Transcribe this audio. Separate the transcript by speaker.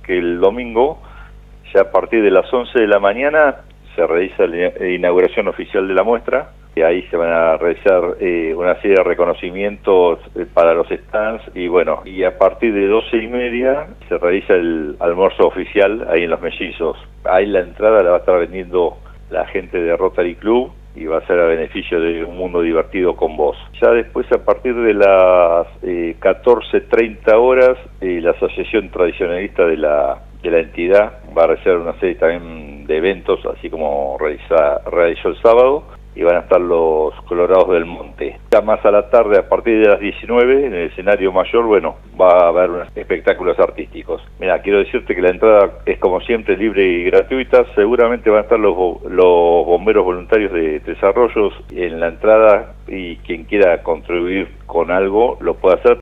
Speaker 1: que el domingo, ya a partir de las 11 de la mañana, se realiza la inauguración oficial de la muestra, y ahí se van a realizar una serie de reconocimientos para los stands, y bueno, y a partir de 12:30 se realiza el almuerzo oficial ahí en Los Mellizos. Ahí la entrada la va a estar vendiendo la gente de Rotary Club, y va a ser a beneficio de Un Mundo Divertido con Vos. Ya después, a partir de las 14:30 horas, la Asociación Tradicionalista de la entidad va a realizar una serie también de eventos, así como realizó el sábado, y van a estar los Colorados del Monte. Ya más a la tarde, a partir de las 19, en el escenario mayor, bueno, va a haber unos espectáculos artísticos. Mira, quiero decirte que la entrada es, como siempre, libre y gratuita. Seguramente van a estar los bomberos voluntarios de Tres Arroyos en la entrada, y quien quiera contribuir con algo lo puede hacer.